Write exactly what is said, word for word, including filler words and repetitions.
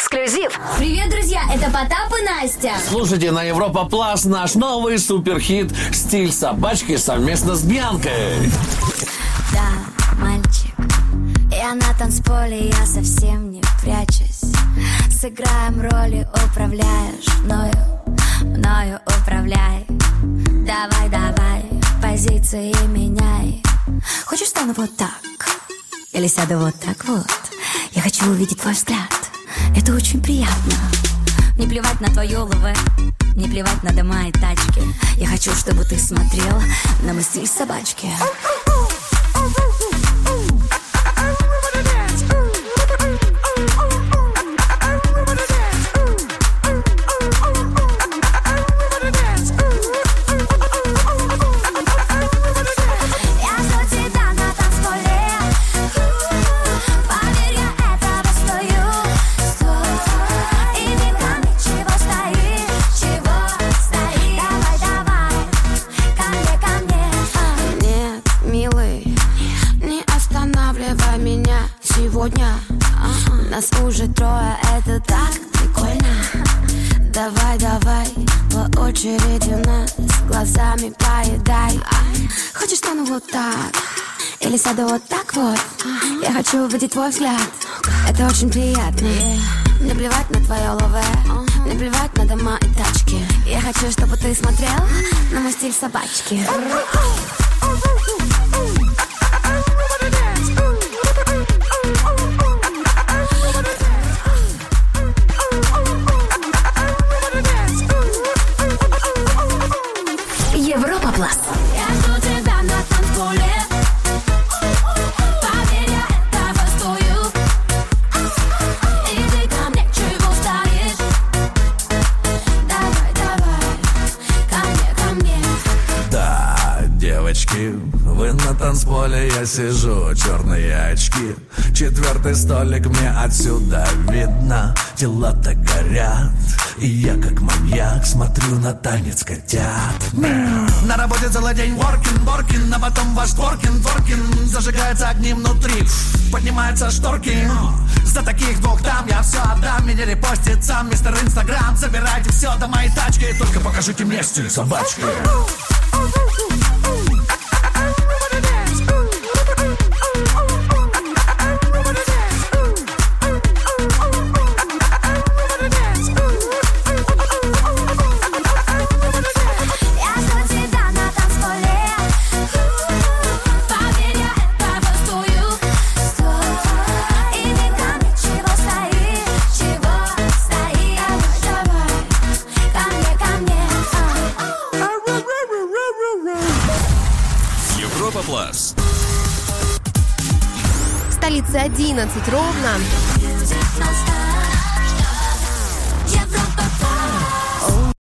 Эксклюзив. Привет, друзья, это Потап и Настя. Слушайте на Европа Плас наш новый суперхит «Стиль собачки» совместно с Бьянкой. Да, мальчик, я на танцполе, я совсем не прячусь. Сыграем роли, управляешь мною, мною управляй. Давай, давай, позиции меняй. Хочешь, стану вот так? Или сяду вот так вот? Я хочу увидеть твой взгляд. Это очень приятно. Не плевать на твою ЛВ, не плевать на дома и тачки. Я хочу, чтобы ты смотрел на мой стиль собачки. Сегодня нас уже трое, это так прикольно. Давай, давай, по очереди нас глазами поедай. Хочешь, стану вот так? Или сяду вот так вот? Я хочу увидеть твой взгляд. Это очень приятно. Не плевать на твое ЛВ, не плевать на дома и тачки. Я хочу, чтобы ты смотрел на мой стиль собачки. Европа Плас. Я жду тебя на танцполе. Поверь, я этого стою. И ты ко мне чего стоишь? Давай, давай, ко мне, ко мне. Да, девочки, вы на танцполе, я сижу, черные очки. Четвертый столик мне отсюда видно. Тела-то горят, и я как маньяк смотрю на танец котят. На работе целый день working, working, а потом ваш творкин, творкин. Зажигаются огни внутри, поднимаются шторки. За таких двух там я все отдам. Меня репостит сам мистер Инстаграм. Забирайте все до моей тачки, только покажите мне стиль собачки. Европа Плас. В столице одиннадцать ровно.